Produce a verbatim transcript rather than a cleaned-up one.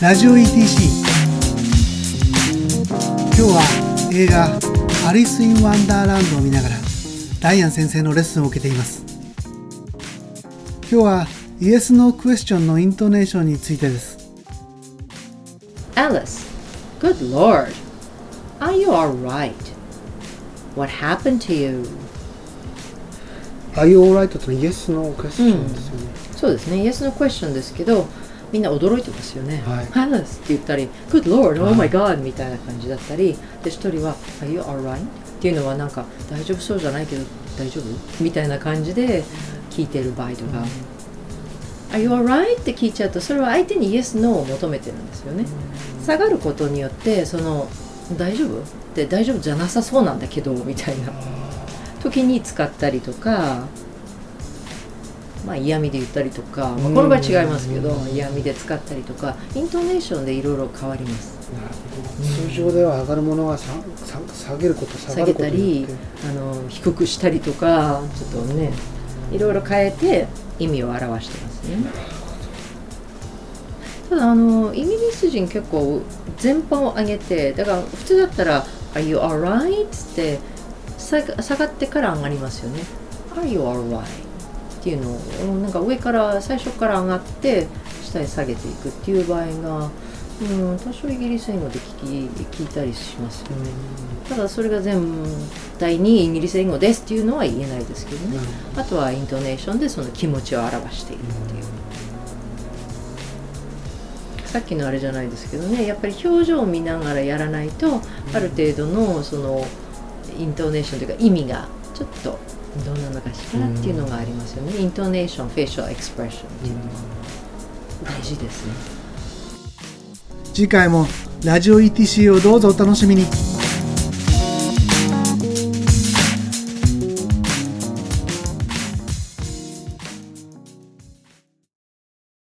ラジオ イーティーシー。 今日は映画アリス・イン・ワンダーランドを見ながらダイアン先生のレッスンを受けています。今日はイエス・ノー・クエスチョンのイントネーションについてです。 Alice, good Lord, are you alright? What happened to you? Are you alright? というのはイエス・ノー・クエスチョンですよね、 うん、そうですね、イエスのクエスチョンですけど、みんな驚いてますよね。 はい、 Alice って言ったり Good Lord, oh my God みたいな感じだったりで、一人は Are you alright? っていうのはなんか大丈夫そうじゃないけど大丈夫みたいな感じで聞いてる場合とか、うん、Are you alright? って聞いちゃうと、それは相手に Yes, No を求めてるんですよね、うん、下がることによってその大丈夫って大丈夫じゃなさそうなんだけどみたいな時に使ったりとか、まあ、嫌味で言ったりとか、まあ、この場合違いますけど、嫌味で使ったりとか、イントネーションでいろいろ変わります。 なるほど。通常では上がるものが下げること、下がること下げたり、あの低くしたりとか、ちょっとね、いろいろ変えて意味を表してますね。ただあのイギリス人結構前半を上げて、だから普通だったら Are you alright? って下がってから上がりますよね。 Are you alright? っていうのをなんか上から最初から上がって下へ下げていくっていう場合が、うん、多少イギリス英語で聞き聞いたりしますよね。ただそれが全体にイギリス英語ですっていうのは言えないですけどね。あとはイントネーションでその気持ちを表しているっていう。さっきのあれじゃないですけどね、やっぱり表情を見ながらやらないと、ある程度のそのイントネーションというか意味がちょっとどうなのかしらっていうのがありますよね。イントネーション、フェイシャルエクスプレッションっていうのは大事ですね。 次回もラジオ イーティーシー をどうぞお楽しみに。